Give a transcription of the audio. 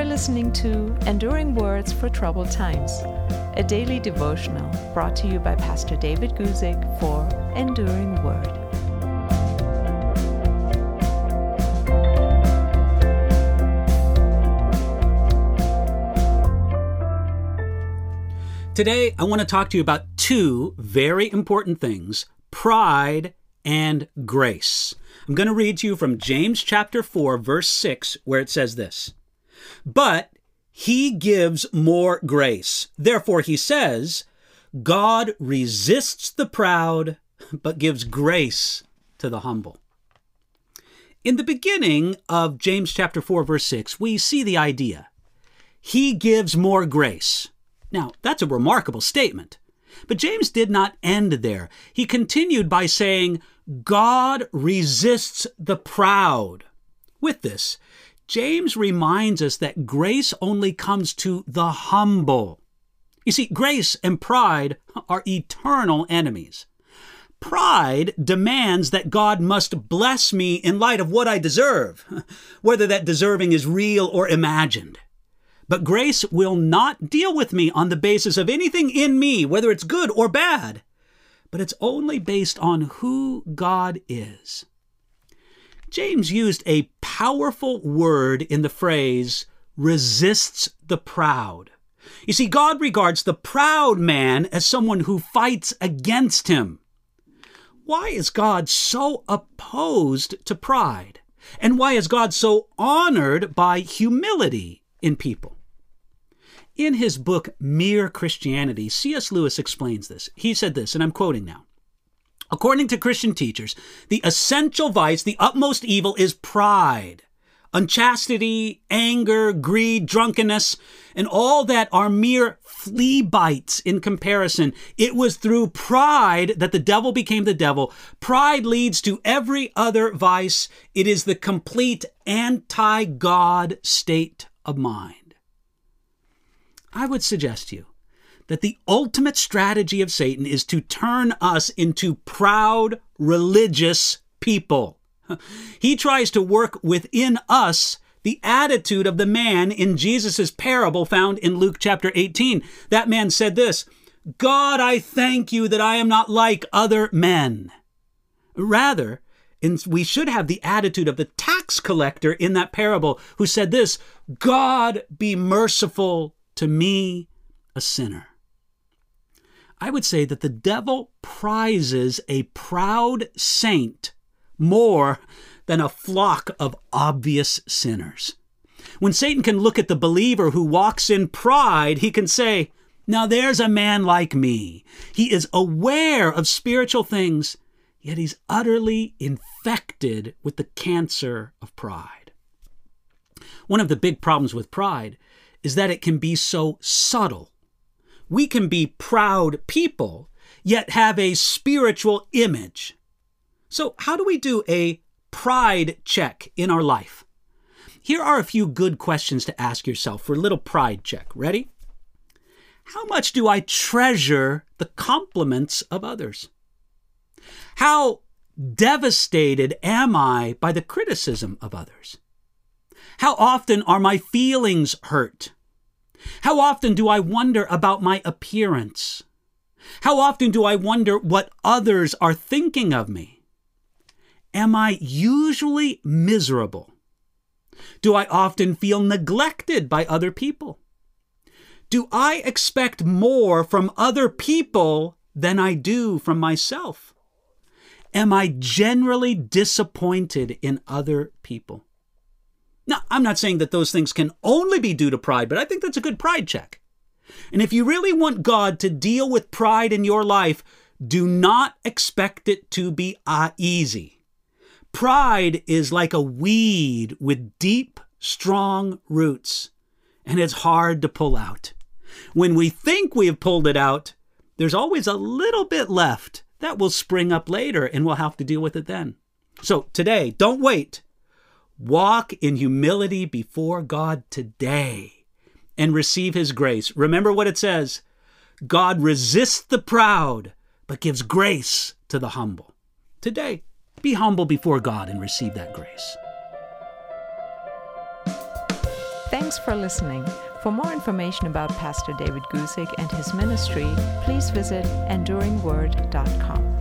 listening to Enduring Words for Troubled Times, a daily devotional brought to you by Pastor David Guzik for Enduring Word. Today, I want to talk to you about two very important things, pride and grace. I'm going to read to you from James chapter 4, verse 6, where it says this, "But he gives more grace. Therefore, he says, God resists the proud, but gives grace to the humble." In the beginning of James chapter 4, verse 6, we see the idea. He gives more grace. Now, that's a remarkable statement. But James did not end there. He continued by saying, God resists the proud. With this, James reminds us that grace only comes to the humble. You see, grace and pride are eternal enemies. Pride demands that God must bless me in light of what I deserve, whether that deserving is real or imagined. But grace will not deal with me on the basis of anything in me, whether it's good or bad, but it's only based on who God is. James used a powerful word in the phrase, resists the proud. You see, God regards the proud man as someone who fights against him. Why is God so opposed to pride? And why is God so honored by humility in people? In his book, Mere Christianity, C.S. Lewis explains this. He said this, and I'm quoting now. According to Christian teachers, the essential vice, the utmost evil is pride. Unchastity, anger, greed, drunkenness, and all that are mere flea bites in comparison. It was through pride that the devil became the devil. Pride leads to every other vice. It is the complete anti-God state of mind. I would suggest to you that the ultimate strategy of Satan is to turn us into proud, religious people. He tries to work within us the attitude of the man in Jesus' parable found in Luke chapter 18. That man said this, God, I thank you that I am not like other men. Rather, we should have the attitude of the tax collector in that parable who said this, God, be merciful to me, a sinner. I would say that the devil prizes a proud saint more than a flock of obvious sinners. When Satan can look at the believer who walks in pride, he can say, now there's a man like me. He is aware of spiritual things, yet he's utterly infected with the cancer of pride. One of the big problems with pride is that it can be so subtle. We can be proud people, yet have a spiritual image. So how do we do a pride check in our life? Here are a few good questions to ask yourself for a little pride check. Ready? How much do I treasure the compliments of others? How devastated am I by the criticism of others? How often are my feelings hurt? How often do I wonder about my appearance? How often do I wonder what others are thinking of me? Am I usually miserable? Do I often feel neglected by other people? Do I expect more from other people than I do from myself? Am I generally disappointed in other people? Now, I'm not saying that those things can only be due to pride, but I think that's a good pride check. And if you really want God to deal with pride in your life, do not expect it to be easy. Pride is like a weed with deep, strong roots, and it's hard to pull out. When we think we have pulled it out, there's always a little bit left that will spring up later, and we'll have to deal with it then. So today, don't wait. Walk in humility before God today and receive his grace. Remember what it says, God resists the proud, but gives grace to the humble. Today, be humble before God and receive that grace. Thanks for listening. For more information about Pastor David Guzik and his ministry, please visit enduringword.com.